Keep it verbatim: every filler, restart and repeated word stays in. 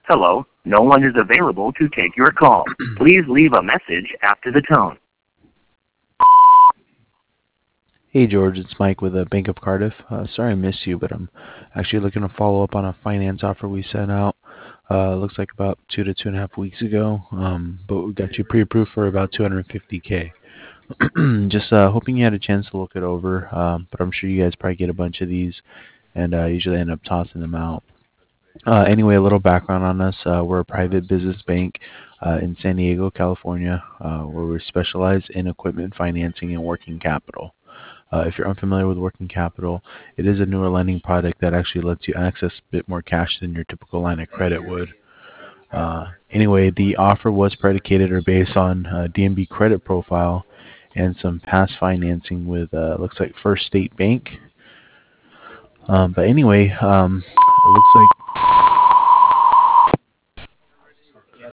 Hello, no one is available to take your call. Please leave a message after the tone. Hey George, it's Mike with the Bank of Cardiff. Uh, sorry I missed you, but I'm actually looking to follow up on a finance offer we sent out. Uh, looks like about two to two and a half weeks ago. Um, but we got you pre-approved for about two hundred fifty k. Just uh, hoping you had a chance to look it over. Um, but I'm sure you guys probably get a bunch of these, and uh, usually end up tossing them out. Uh, anyway, a little background on us. Uh, we're a private business bank uh, in San Diego, California, uh, where we specialize in equipment financing and working capital. Uh, if you're unfamiliar with working capital, it is a newer lending product that actually lets you access a bit more cash than your typical line of credit would. Uh, anyway, the offer was predicated or based on uh, D N B credit profile and some past financing with, uh, looks like First State Bank. Um, but anyway, um, it looks like